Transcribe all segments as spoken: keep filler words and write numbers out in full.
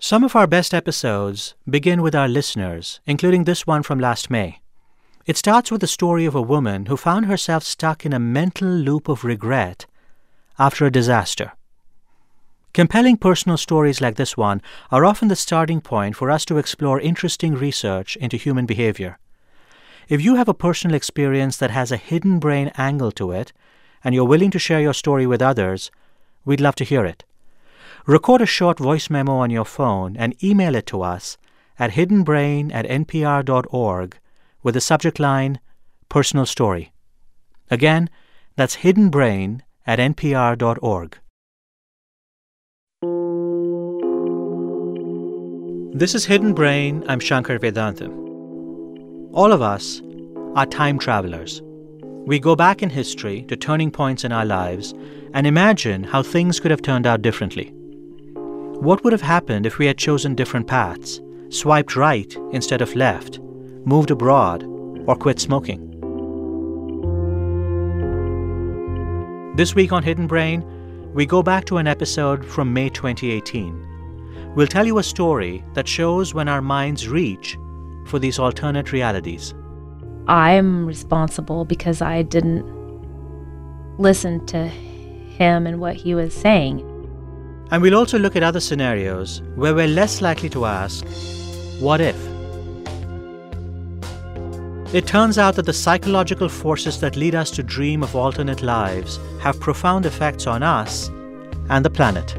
Some of our best episodes begin with our listeners, including this one from last May. It starts with the story of a woman who found herself stuck in a mental loop of regret after a disaster. Compelling personal stories like this one are often the starting point for us to explore interesting research into human behavior. If you have a personal experience that has a hidden brain angle to it, and you're willing to share your story with others, we'd love to hear it. Record a short voice memo on your phone and email it to us at hiddenbrain at npr.org with the subject line, Personal Story. Again, that's hiddenbrain at npr.org. This is Hidden Brain. I'm Shankar Vedantam. All of us are time travelers. We go back in history to turning points in our lives and imagine how things could have turned out differently. What would have happened if we had chosen different paths, swiped right instead of left, moved abroad, or quit smoking? This week on Hidden Brain, we go back to an episode from May twenty eighteen. We'll tell you a story that shows when our minds reach for these alternate realities. I'm responsible because I didn't listen to him and what he was saying. And we'll also look at other scenarios where we're less likely to ask, what if? It turns out that the psychological forces that lead us to dream of alternate lives have profound effects on us and the planet.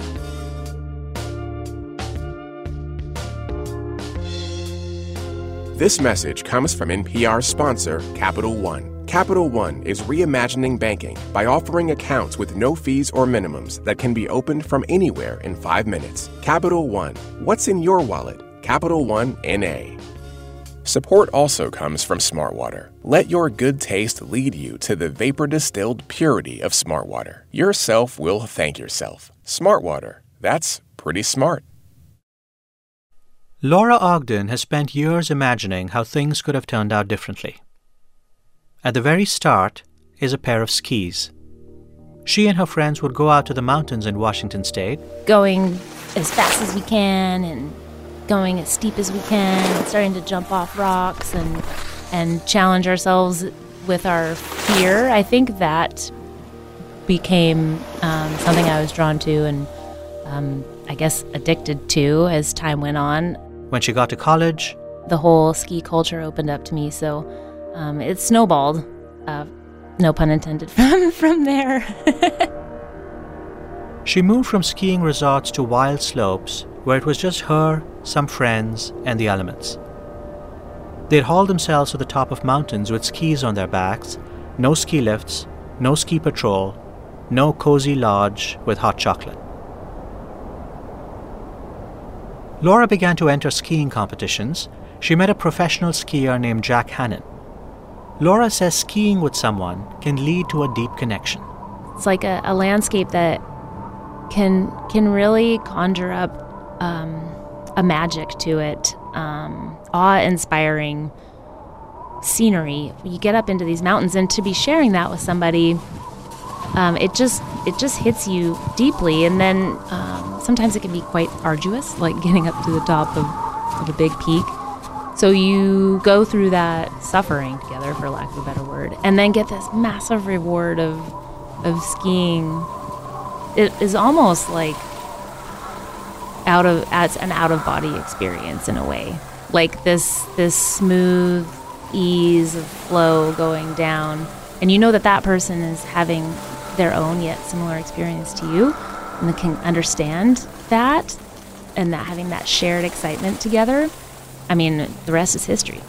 This message comes from N P R's sponsor, Capital One. Capital One is reimagining banking by offering accounts with no fees or minimums that can be opened from anywhere in five minutes. Capital One. What's in your wallet? Capital One N A. Support also comes from Smartwater. Let your good taste lead you to the vapor-distilled purity of Smartwater. Yourself will thank yourself. Smartwater. That's pretty smart. Laura Ogden has spent years imagining how things could have turned out differently. At the very start is a pair of skis. She and her friends would go out to the mountains in Washington state, Going as fast as we can and going as steep as we can and starting to jump off rocks and and challenge ourselves with our fear. I think that became um, something I was drawn to and um, I guess addicted to as time went on. When she got to college, The whole ski culture opened up to me, so um, it snowballed, uh, no pun intended, from, from there. she moved from skiing resorts to wild slopes where it was just her, some friends, and the elements. They'd haul themselves to the top of mountains with skis on their backs, no ski lifts, no ski patrol, no cozy lodge with hot chocolate. Laura began to enter skiing competitions. She met a professional skier named Jack Hannon. Laura says skiing with someone can lead to a deep connection. It's like a, a landscape that can can really conjure up um, a magic to it, um, awe-inspiring scenery. You get up into these mountains, and to be sharing that with somebody, um, it just it just hits you deeply. And then um, sometimes it can be quite arduous, like getting up to the top of, of a big peak. So you go through that suffering together, for lack of a better word, and then get this massive reward of of skiing. It is almost like out of as an out of body experience in a way, like this this smooth ease of flow going down, and you know that that person is having their own yet similar experience to you, and they can understand that, and that having that shared excitement together. I mean, the rest is history.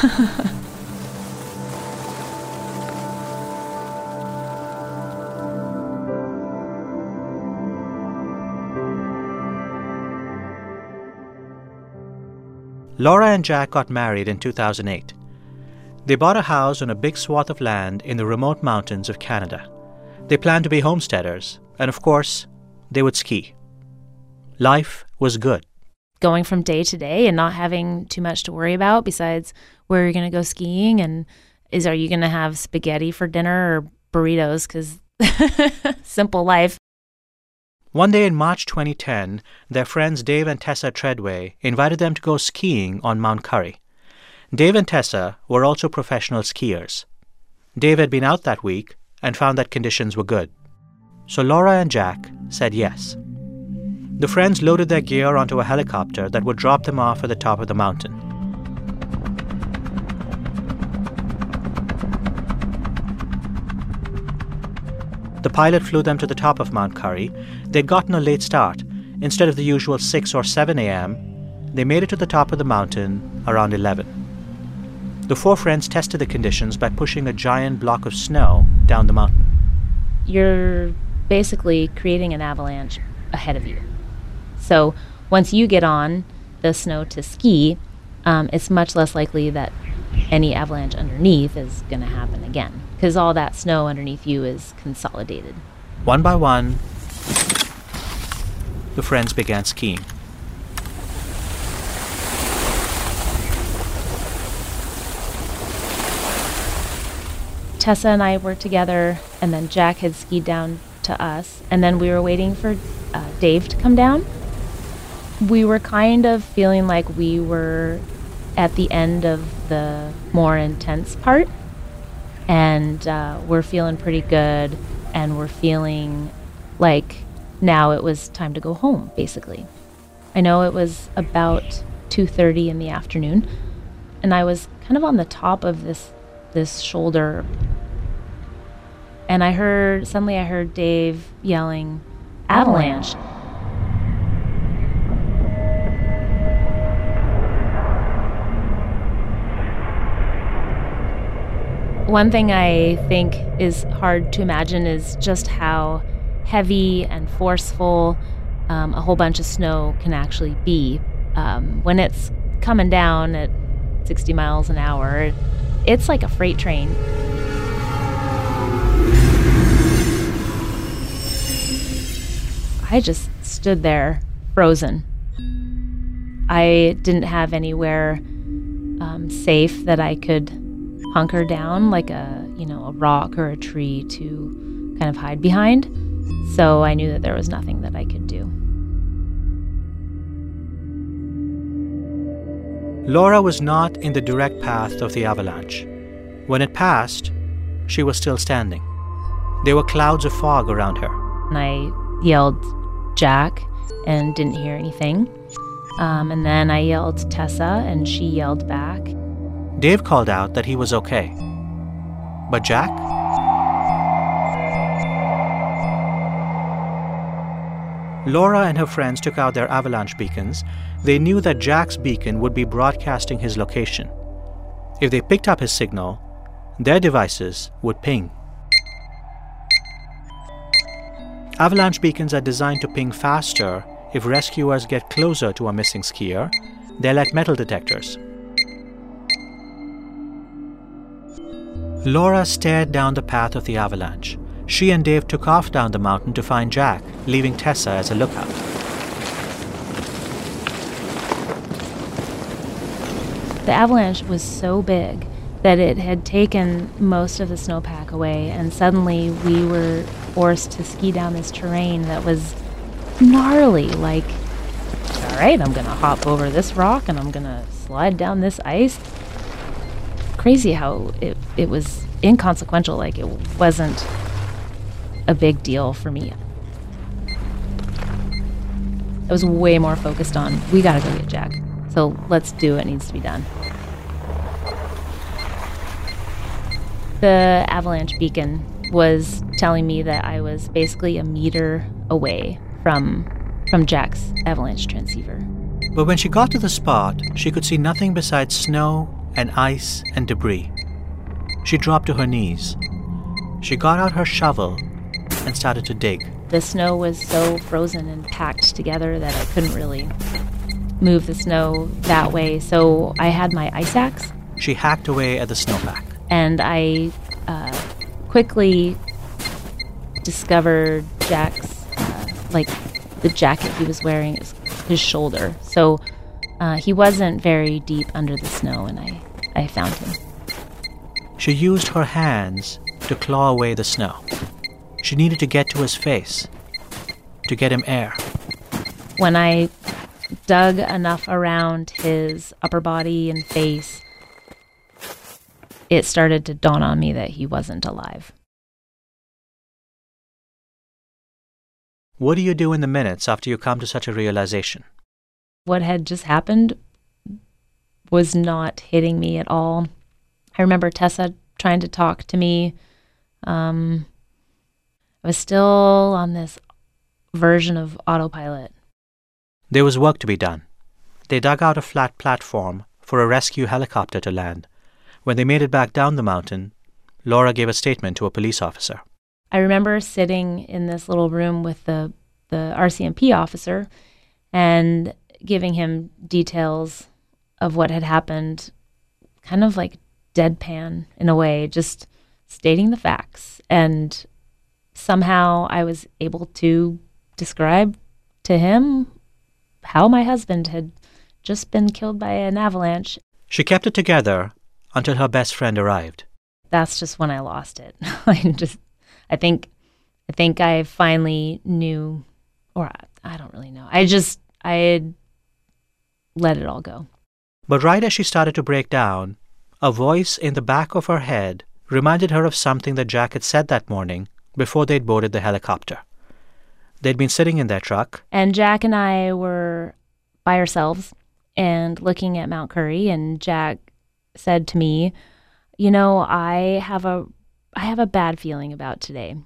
Laura and Jack got married in two thousand eight. They bought a house on a big swath of land in the remote mountains of Canada. They planned to be homesteaders, and of course, they would ski. Life was good. Going from day to day and not having too much to worry about besides where you're going to go skiing, and is are you going to have spaghetti for dinner or burritos, because simple life. One day in March twenty ten, their friends Dave and Tessa Treadway invited them to go skiing on Mount Currie. Dave and Tessa were also professional skiers. Dave had been out that week and found that conditions were good. So Laura and Jack said yes. The friends loaded their gear onto a helicopter that would drop them off at the top of the mountain. The pilot flew them to the top of Mount Currie. They'd gotten a late start. Instead of the usual six or seven a.m., they made it to the top of the mountain around eleven. The four friends tested the conditions by pushing a giant block of snow down the mountain. You're basically creating an avalanche ahead of you. So once you get on the snow to ski, um, it's much less likely that any avalanche underneath is going to happen again, because all that snow underneath you is consolidated. One by one, the friends began skiing. Tessa and I were together, and then Jack had skied down to us, and then we were waiting for uh, Dave to come down. We were kind of feeling like we were at the end of the more intense part, and uh, we're feeling pretty good, and we're feeling like now it was time to go home, basically. I know it was about two thirty in the afternoon, and I was kind of on the top of this this shoulder, and I heard, suddenly I heard Dave yelling, "Avalanche!" One thing I think is hard to imagine is just how heavy and forceful um, a whole bunch of snow can actually be. Um, when it's coming down at sixty miles an hour, it, it's like a freight train. I just stood there, frozen. I didn't have anywhere um, safe that I could hunker down, like a, you know, a rock or a tree to kind of hide behind. So I knew that there was nothing that I could do. Laura was not in the direct path of the avalanche. When it passed, she was still standing. There were clouds of fog around her. And I yelled, "Jack," and didn't hear anything. Um, and then I yelled, "Tessa," and she yelled back. Dave called out that he was okay. But Jack? Laura and her friends took out their avalanche beacons. They knew that Jack's beacon would be broadcasting his location. If they picked up his signal, their devices would ping. Avalanche beacons are designed to ping faster if rescuers get closer to a missing skier. They're like metal detectors. Laura stared down the path of the avalanche. She and Dave took off down the mountain to find Jack, leaving Tessa as a lookout. The avalanche was so big that it had taken most of the snowpack away, and suddenly we were forced to ski down this terrain that was gnarly. Like, all right, I'm going to hop over this rock and I'm going to slide down this ice. Crazy how it, it was inconsequential, like it wasn't a big deal for me. I was way more focused on, we gotta go get Jack, so let's do what needs to be done. The avalanche beacon was telling me that I was basically a meter away from, from Jack's avalanche transceiver. But when she got to the spot, she could see nothing besides snow and ice and debris. She dropped to her knees. She got out her shovel and started to dig. The snow was so frozen and packed together that I couldn't really move the snow that way, so I had my ice axe. She hacked away at the snowpack. And I uh, quickly discovered Jack's, uh, like, the jacket he was wearing, his, his shoulder. So uh, he wasn't very deep under the snow, and I, I found him. She used her hands to claw away the snow. She needed to get to his face. to get him air. When I dug enough around his upper body and face, it started to dawn on me that he wasn't alive. What do you do in the minutes after you come to such a realization? What had just happened was not hitting me at all. I remember Tessa trying to talk to me. Um, I was still on this version of autopilot. There was work to be done. They dug out a flat platform for a rescue helicopter to land. When they made it back down the mountain, Laura gave a statement to a police officer. I remember sitting in this little room with the, the R C M P officer and giving him details of what had happened, kind of like deadpan in a way, just stating the facts. And somehow I was able to describe to him how my husband had just been killed by an avalanche. She kept it together until her best friend arrived. That's just when I lost it. I just, I think, I think I finally knew, or I, I don't really know. I just, I had let it all go. But right as she started to break down, a voice in the back of her head reminded her of something that Jack had said that morning before they'd boarded the helicopter. They'd been sitting in their truck. And Jack and I were by ourselves and looking at Mount Currie, and Jack said to me, you know, I have a I have a bad feeling about today.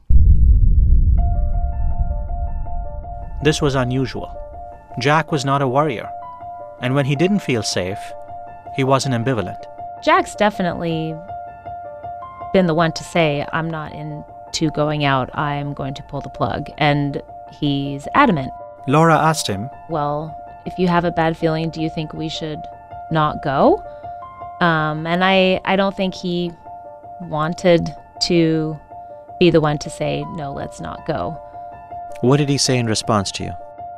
This was unusual. Jack was not a worrier. And when he didn't feel safe, he wasn't ambivalent. Jack's definitely been the one to say, I'm not into going out, I'm going to pull the plug. And he's adamant. Laura asked him, well, if you have a bad feeling, do you think we should not go? Um, and I, I don't think he wanted to be the one to say, no, let's not go. What did he say in response to you?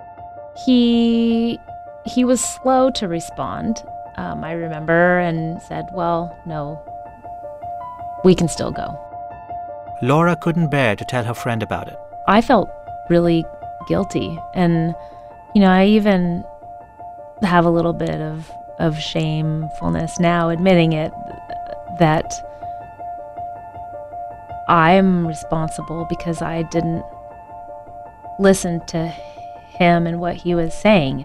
He he was slow to respond, um, I remember, and said, well, no, we can still go. Laura couldn't bear to tell her friend about it. I felt really guilty. And, you know, I even have a little bit of, of shamefulness now admitting it, that I'm responsible because I didn't listen to him and what he was saying.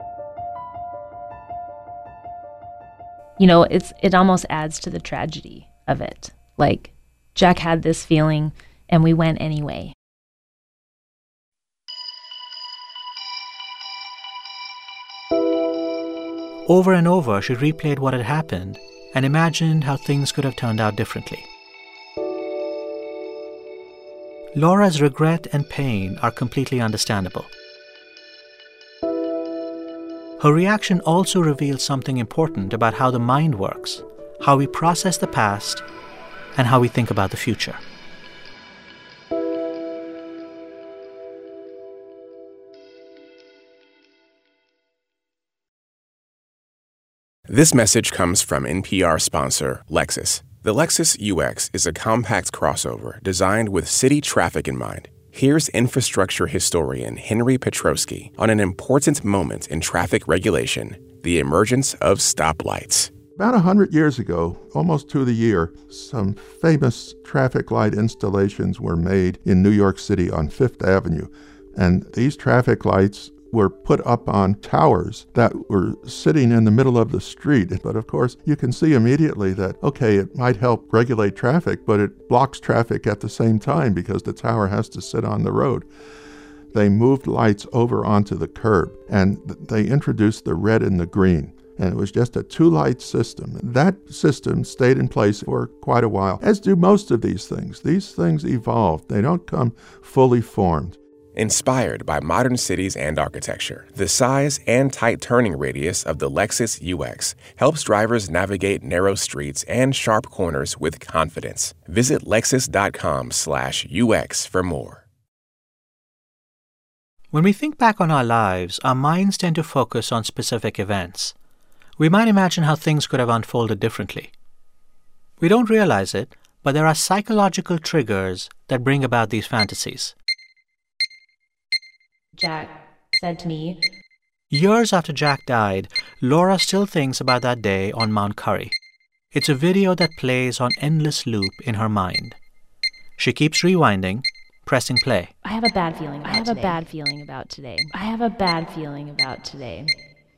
You know, it's it almost adds to the tragedy of it. Like, Jack had this feeling, and we went anyway. Over and over, she replayed what had happened and imagined how things could have turned out differently. Laura's regret and pain are completely understandable. Her reaction also reveals something important about how the mind works, how we process the past, and how we think about the future. This message comes from N P R sponsor Lexus. The Lexus U X is a compact crossover designed with city traffic in mind. Here's infrastructure historian Henry Petrosky on an important moment in traffic regulation, the emergence of stoplights. About one hundred years ago, almost to the year, some famous traffic light installations were made in New York City on Fifth Avenue. And these traffic lights were put up on towers that were sitting in the middle of the street. But of course, you can see immediately that, okay, it might help regulate traffic, but it blocks traffic at the same time because the tower has to sit on the road. They moved lights over onto the curb, and they introduced the red and the green. And it was just a two-light system. That system stayed in place for quite a while, as do most of these things. These things evolve. They don't come fully formed. Inspired by modern cities and architecture, the size and tight turning radius of the Lexus U X helps drivers navigate narrow streets and sharp corners with confidence. Visit lexus.com slash UX for more. When we think back on our lives, our minds tend to focus on specific events. We might imagine how things could have unfolded differently. We don't realize it, but there are psychological triggers that bring about these fantasies. Jack said to me. Years after Jack died, Laura still thinks about that day on Mount Currie. It's a video that plays on endless loop in her mind. She keeps rewinding, pressing play. I have a bad feeling about I have today. a bad feeling about today. I have a bad feeling about today.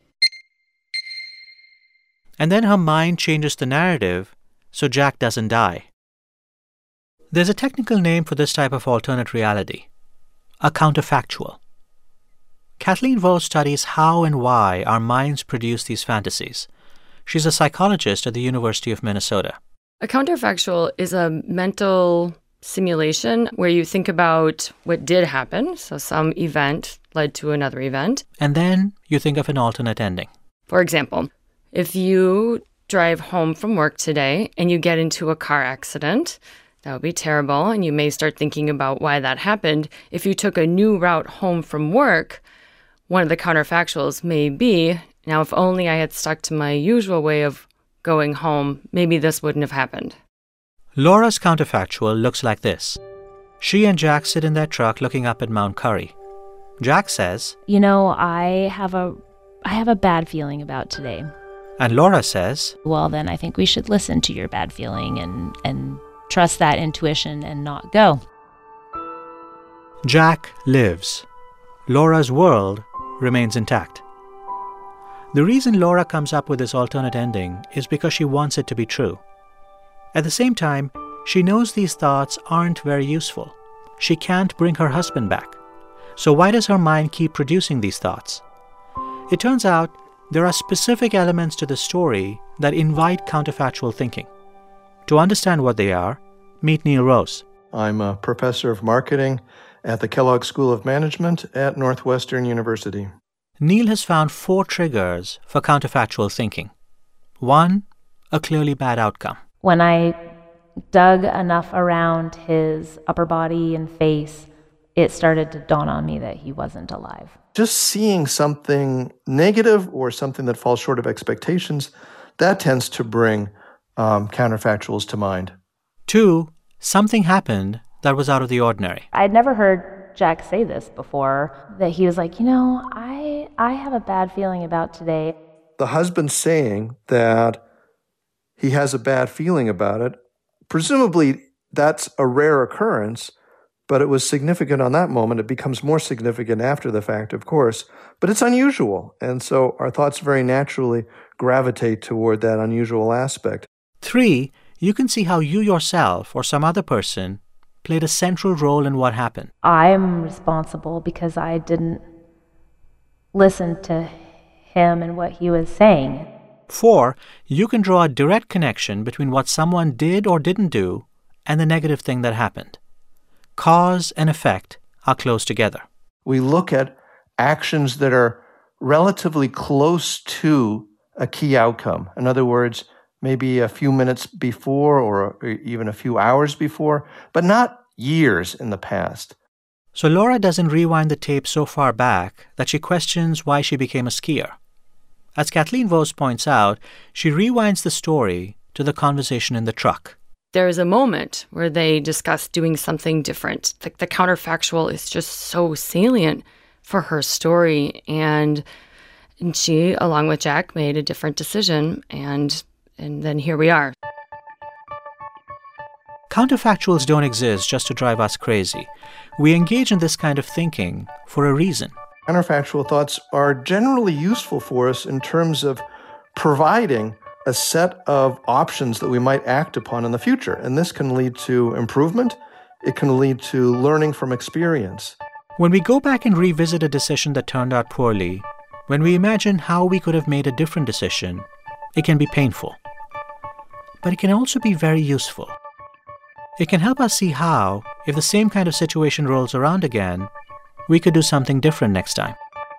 And then her mind changes the narrative so Jack doesn't die. There's a technical name for this type of alternate reality, a counterfactual. Kathleen Vohs studies how and why our minds produce these fantasies. She's a psychologist at the University of Minnesota. A counterfactual is a mental simulation where you think about what did happen, so some event led to another event. And then you think of an alternate ending. For example, if you drive home from work today and you get into a car accident, that would be terrible, and you may start thinking about why that happened. If you took a new route home from work, one of the counterfactuals may be, now if only I had stuck to my usual way of going home, maybe this wouldn't have happened. Laura's counterfactual looks like this. She and Jack sit in their truck looking up at Mount Currie. Jack says, You know, I have a, I have a bad feeling about today. And Laura says, Well, then I think we should listen to your bad feeling and, and trust that intuition and not go. Jack lives. Laura's world remains intact. The reason Laura comes up with this alternate ending is because she wants it to be true. At the same time, she knows these thoughts aren't very useful. She can't bring her husband back. So why does her mind keep producing these thoughts? It turns out there are specific elements to the story that invite counterfactual thinking. To understand what they are, meet Neil Rose. I'm a professor of marketing at the Kellogg School of Management at Northwestern University. Neil has found four triggers for counterfactual thinking. One, a clearly bad outcome. When I dug enough around his upper body and face, it started to dawn on me that he wasn't alive. Just seeing something negative or something that falls short of expectations, that tends to bring um, counterfactuals to mind. Two, something happened that was out of the ordinary. I'd never heard Jack say this before, that he was like, you know, I I have a bad feeling about today. The husband saying that he has a bad feeling about it, presumably that's a rare occurrence, but it was significant on that moment. It becomes more significant after the fact, of course, but it's unusual. And so our thoughts very naturally gravitate toward that unusual aspect. Three, you can see how you yourself or some other person played a central role in what happened. I'm responsible because I didn't listen to him and what he was saying. Four, you can draw a direct connection between what someone did or didn't do and the negative thing that happened. Cause and effect are close together. We look at actions that are relatively close to a key outcome. In other words, maybe a few minutes before or even a few hours before, but not years in the past. So Laura doesn't rewind the tape so far back that she questions why she became a skier. As Kathleen Vohs points out, she rewinds the story to the conversation in the truck. There's a moment where they discuss doing something different. The, the counterfactual is just so salient for her story. And, and she, along with Jack, made a different decision. And, and then here we are. Counterfactuals don't exist just to drive us crazy. We engage in this kind of thinking for a reason. Counterfactual thoughts are generally useful for us in terms of providing a set of options that we might act upon in the future. And this can lead to improvement. It can lead to learning from experience. When we go back and revisit a decision that turned out poorly, when we imagine how we could have made a different decision, it can be painful. But it can also be very useful. It can help us see how, if the same kind of situation rolls around again, we could do something different next time.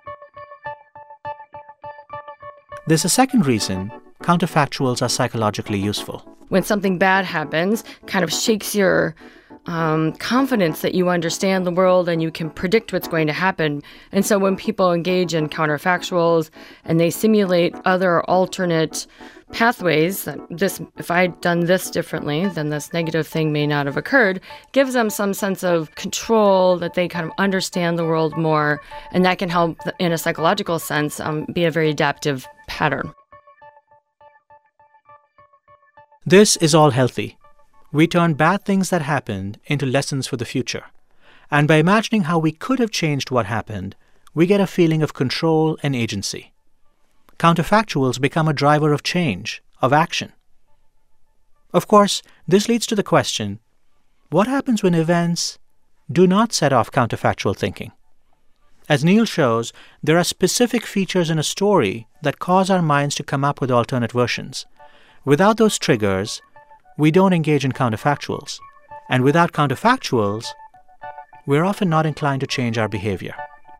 There's a second reason counterfactuals are psychologically useful. When something bad happens, kind of shakes your um, confidence that you understand the world and you can predict what's going to happen. And so when people engage in counterfactuals and they simulate other alternate pathways, that this, if I'd done this differently, then this negative thing may not have occurred, gives them some sense of control, that they kind of understand the world more, and that can help, in a psychological sense, um, be a very adaptive pattern. This is all healthy. We turn bad things that happened into lessons for the future. And by imagining how we could have changed what happened, we get a feeling of control and agency. Counterfactuals become a driver of change, of action. Of course, this leads to the question, what happens when events do not set off counterfactual thinking? As Neil shows, there are specific features in a story that cause our minds to come up with alternate versions. Without those triggers, we don't engage in counterfactuals. And without counterfactuals, we're often not inclined to change our behavior.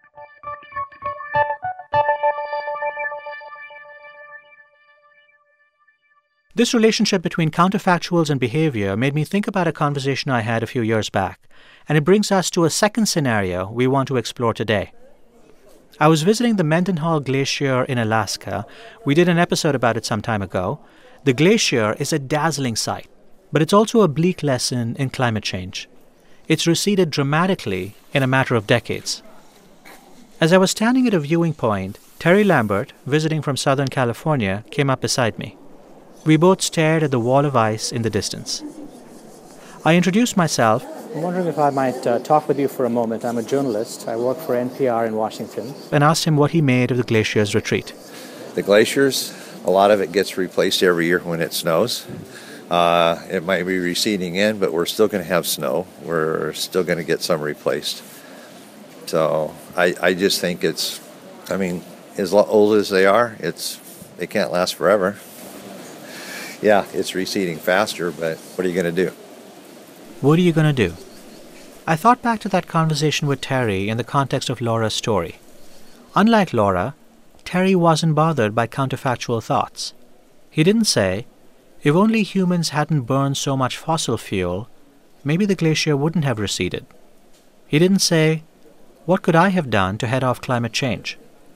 This relationship between counterfactuals and behavior made me think about a conversation I had a few years back, and it brings us to a second scenario we want to explore today. I was visiting the Mendenhall Glacier in Alaska. We did an episode about it some time ago. The glacier is a dazzling sight, but it's also a bleak lesson in climate change. It's receded dramatically in a matter of decades. As I was standing at a viewing point, Terry Lambert, visiting from Southern California, came up beside me. We both stared at the wall of ice in the distance. I introduced myself. I'm wondering if I might uh, talk with you for a moment. I'm a journalist. I work for N P R in Washington. And asked him what he made of the glacier's retreat. The glaciers, a lot of it gets replaced every year when it snows. Uh, it might be receding in, but we're still going to have snow. We're still going to get some replaced. So I, I just think it's, I mean, as old as they are, it's they can't last forever. Yeah, it's receding faster, but what are you going to do? What are you going to do? I thought back to that conversation with Terry in the context of Laura's story. Unlike Laura, Terry wasn't bothered by counterfactual thoughts. He didn't say, if only humans hadn't burned so much fossil fuel, maybe the glacier wouldn't have receded. He didn't say, what could I have done to head off climate change?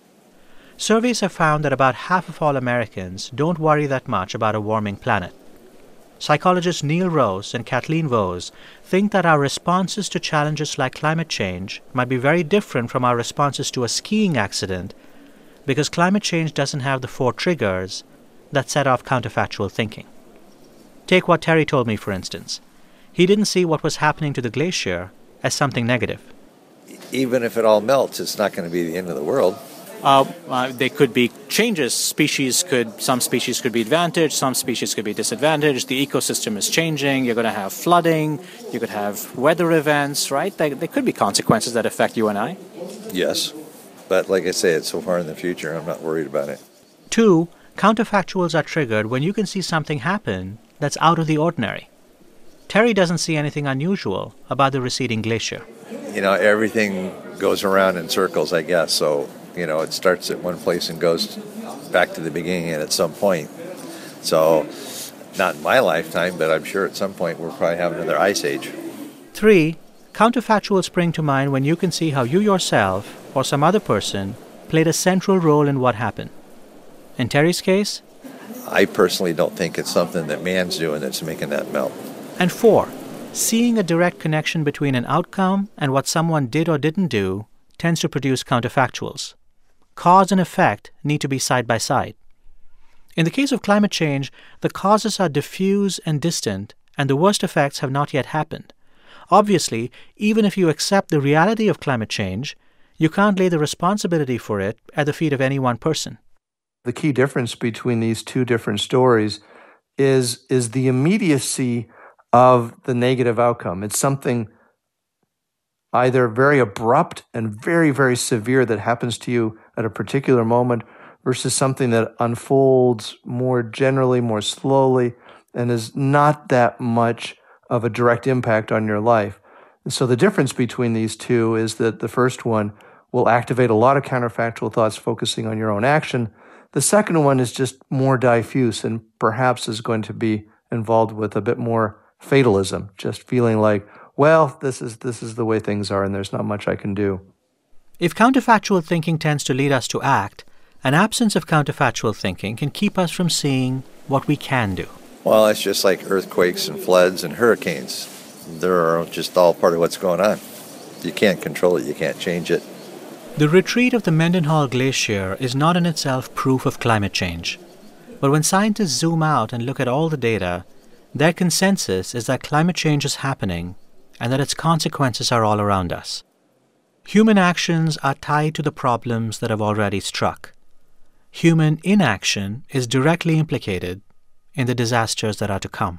Surveys have found that about half of all Americans don't worry that much about a warming planet. Psychologists Neil Rose and Kathleen Vohs think that our responses to challenges like climate change might be very different from our responses to a skiing accident because climate change doesn't have the four triggers that set off counterfactual thinking. Take what Terry told me, for instance. He didn't see what was happening to the glacier as something negative. Even if it all melts, it's not going to be the end of the world. Uh, uh, there could be changes. Species could, some species could be advantaged, some species could be disadvantaged. The ecosystem is changing. You're going to have flooding. You could have weather events, right? There, there could be consequences that affect you and I. Yes, but like I say, it's so far in the future, I'm not worried about it. Two, counterfactuals are triggered when you can see something happen that's out of the ordinary. Terry doesn't see anything unusual about the receding glacier. You know, everything goes around in circles, I guess, so... You know, it starts at one place and goes back to the beginning at some point. So, not in my lifetime, but I'm sure at some point we'll probably have another ice age. Three, counterfactuals spring to mind when you can see how you yourself or some other person played a central role in what happened. In Terry's case? I personally don't think it's something that man's doing that's making that melt. And four, seeing a direct connection between an outcome and what someone did or didn't do tends to produce counterfactuals. Cause and effect need to be side by side. In the case of climate change, the causes are diffuse and distant, and the worst effects have not yet happened. Obviously, even if you accept the reality of climate change, you can't lay the responsibility for it at the feet of any one person. The key difference between these two different stories is, is the immediacy of the negative outcome. It's something either very abrupt and very, very severe that happens to you at a particular moment versus something that unfolds more generally, more slowly, and is not that much of a direct impact on your life. And so the difference between these two is that the first one will activate a lot of counterfactual thoughts focusing on your own action. The second one is just more diffuse and perhaps is going to be involved with a bit more fatalism, just feeling like, well, this is this is the way things are and there's not much I can do. If counterfactual thinking tends to lead us to act, an absence of counterfactual thinking can keep us from seeing what we can do. Well, it's just like earthquakes and floods and hurricanes. They're just all part of what's going on. You can't control it. You can't change it. The retreat of the Mendenhall Glacier is not in itself proof of climate change. But when scientists zoom out and look at all the data, their consensus is that climate change is happening and that its consequences are all around us. Human actions are tied to the problems that have already struck. Human inaction is directly implicated in the disasters that are to come.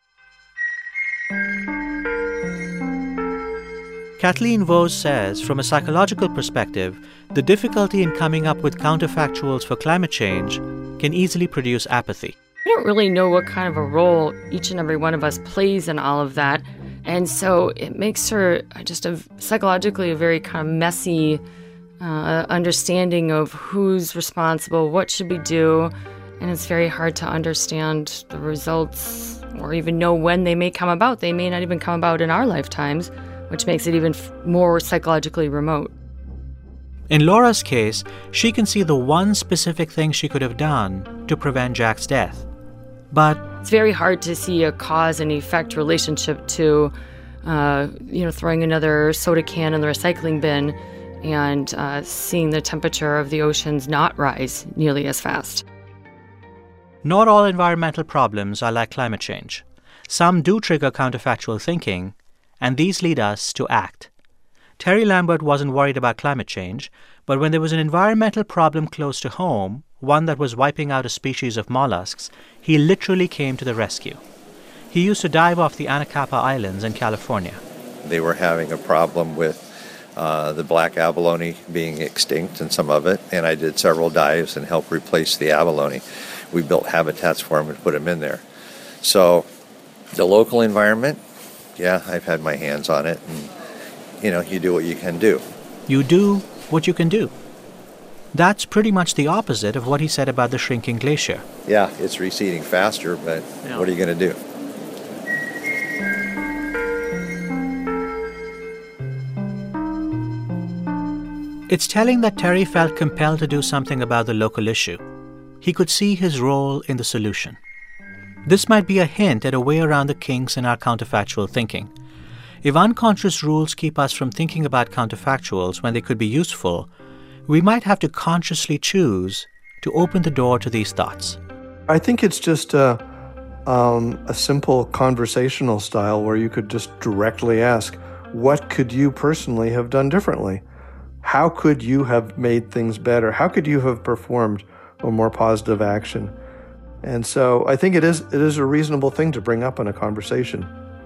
Kathleen Vohs says, from a psychological perspective, the difficulty in coming up with counterfactuals for climate change can easily produce apathy. We don't really know what kind of a role each and every one of us plays in all of that. And so it makes her just a psychologically a very kind of messy uh, understanding of who's responsible, what should we do. And it's very hard to understand the results or even know when they may come about. They may not even come about in our lifetimes, which makes it even f- more psychologically remote. In Laura's case, she can see the one specific thing she could have done to prevent Jack's death. But it's very hard to see a cause and effect relationship to, uh, you know, throwing another soda can in the recycling bin and uh, seeing the temperature of the oceans not rise nearly as fast. Not all environmental problems are like climate change. Some do trigger counterfactual thinking, and these lead us to act. Terry Lambert wasn't worried about climate change, but when there was an environmental problem close to home, one that was wiping out a species of mollusks, he literally came to the rescue. He used to dive off the Anacapa Islands in California. They were having a problem with uh, the black abalone being extinct in some of it, and I did several dives and helped replace the abalone. We built habitats for them and put them in there. So the local environment, yeah, I've had my hands on it, and, you know, you do what you can do. You do what you can do. That's pretty much the opposite of what he said about the shrinking glacier. Yeah, it's receding faster, but yeah. What are you going to do? It's telling that Terry felt compelled to do something about the local issue. He could see his role in the solution. This might be a hint at a way around the kinks in our counterfactual thinking. If unconscious rules keep us from thinking about counterfactuals when they could be useful, we might have to consciously choose to open the door to these thoughts. I think it's just a, um, a simple conversational style where you could just directly ask, what could you personally have done differently? How could you have made things better? How could you have performed a more positive action? And so I think it is it is a reasonable thing to bring up in a conversation.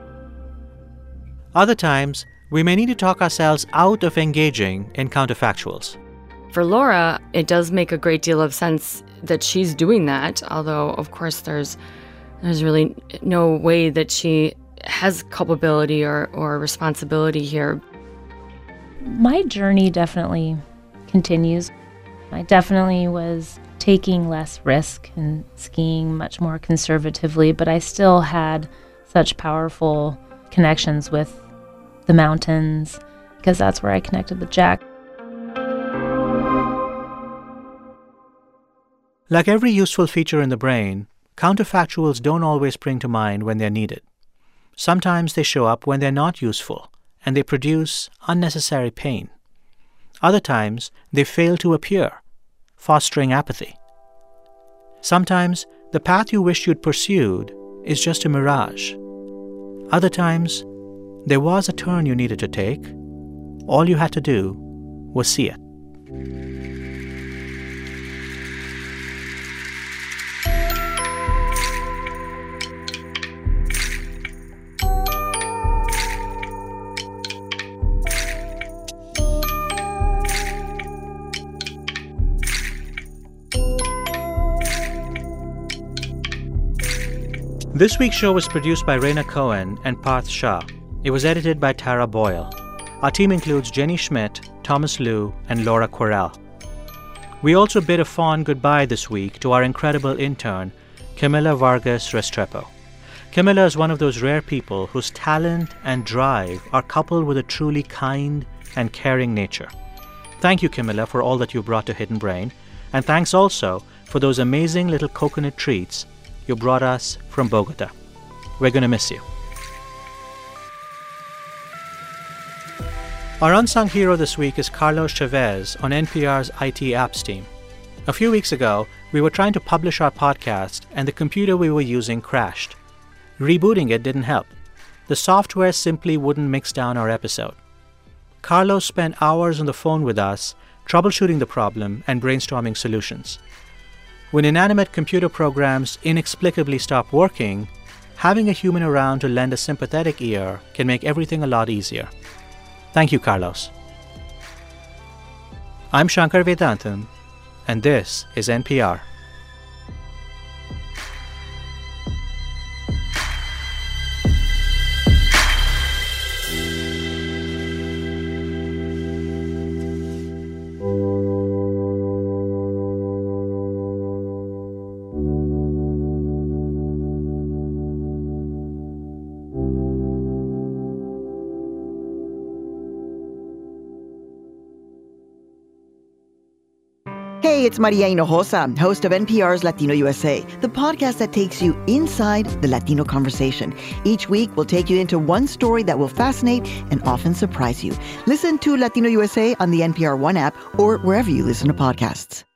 Other times, we may need to talk ourselves out of engaging in counterfactuals. For Laura, it does make a great deal of sense that she's doing that, although, of course, there's there's really no way that she has culpability or, or responsibility here. My journey definitely continues. I definitely was taking less risk and skiing much more conservatively, but I still had such powerful connections with the mountains because that's where I connected with Jack. Like every useful feature in the brain, counterfactuals don't always spring to mind when they're needed. Sometimes they show up when they're not useful, and they produce unnecessary pain. Other times, they fail to appear, fostering apathy. Sometimes, the path you wished you'd pursued is just a mirage. Other times, there was a turn you needed to take. All you had to do was see it. This week's show was produced by Raina Cohen and Parth Shah. It was edited by Tara Boyle. Our team includes Jenny Schmidt, Thomas Liu, and Laura Quirrell. We also bid a fond goodbye this week to our incredible intern, Camila Vargas Restrepo. Camilla is one of those rare people whose talent and drive are coupled with a truly kind and caring nature. Thank you, Camilla, for all that you brought to Hidden Brain. And thanks also for those amazing little coconut treats you brought us from Bogota. We're going to miss you. Our unsung hero this week is Carlos Chavez on N P R's I T Apps team. A few weeks ago, we were trying to publish our podcast and the computer we were using crashed. Rebooting it didn't help. The software simply wouldn't mix down our episode. Carlos spent hours on the phone with us, troubleshooting the problem and brainstorming solutions. When inanimate computer programs inexplicably stop working, having a human around to lend a sympathetic ear can make everything a lot easier. Thank you, Carlos. I'm Shankar Vedantam, and this is N P R. Hey, it's Maria Hinojosa, host of N P R's Latino U S A, the podcast that takes you inside the Latino conversation. Each week, we'll take you into one story that will fascinate and often surprise you. Listen to Latino U S A on the N P R One app or wherever you listen to podcasts.